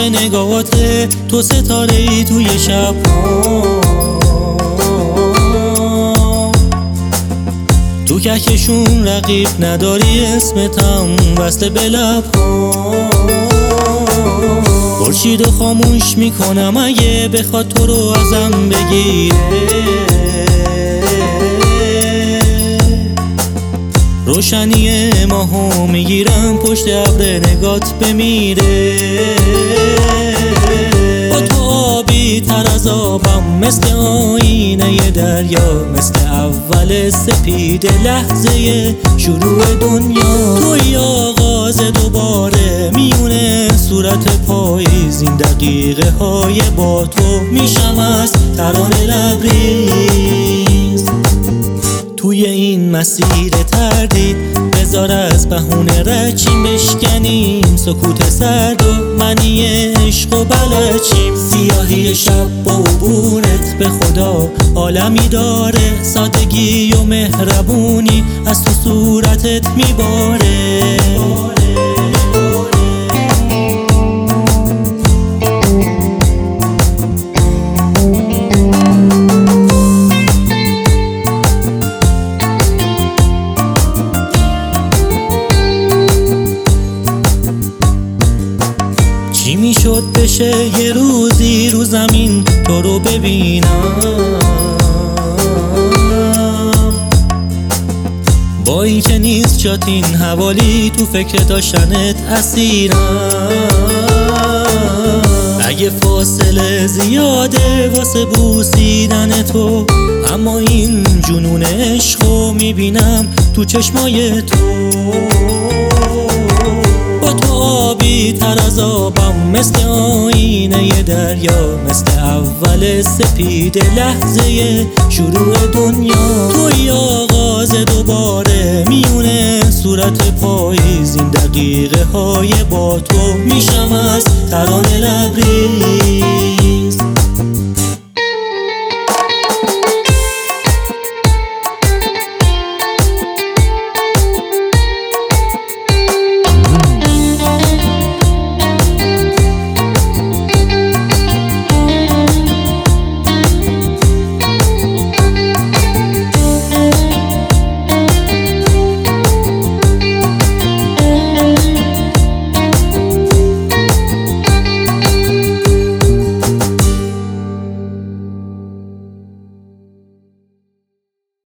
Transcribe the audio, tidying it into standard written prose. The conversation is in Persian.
نگاهات تو ستاره ای توی شب تو کهکشون رقیب نداری، اسمتم وصل به لب‌ها. خورشید و خاموش میکنم اگه بخواد تو رو ازم بگیره، روشنی ماهو میگیرم پشت ابر نگات بمیره. با تو آبی تر از آبم، مثل آینه دریا، مثل اول سپید لحظه شروع دنیا. توی آغاز دوباره میونه صورت پاییز، این دقیقه های با تو میشم از ترانه لبریز. توی این مسیر تردید بذار از بهونه رچیم، بشکنیم سکوت سرد و منی عشق و بلچیم. سیاهی شب و عبورت به خدا عالمی داره، سادگی و مهربونی از تو صورتت میباره. چی میشد بشه یه روزی رو زمین تو رو ببینم، با این که نیست جات این حوالی، تو فکر داشتنت اسیرم. اگه فاصله زیاده واسه بوسیدن تو، اما این جنون عشقو میبینم تو چشمای تو. با تو آبی تر از آبم، مثل آینه دریا، مثل اول سپید لحظه شروع دنیا. توی آغاز دوباره میونه صورت پاییز، این دقیقه های با تو میشم از ترانه لبریز.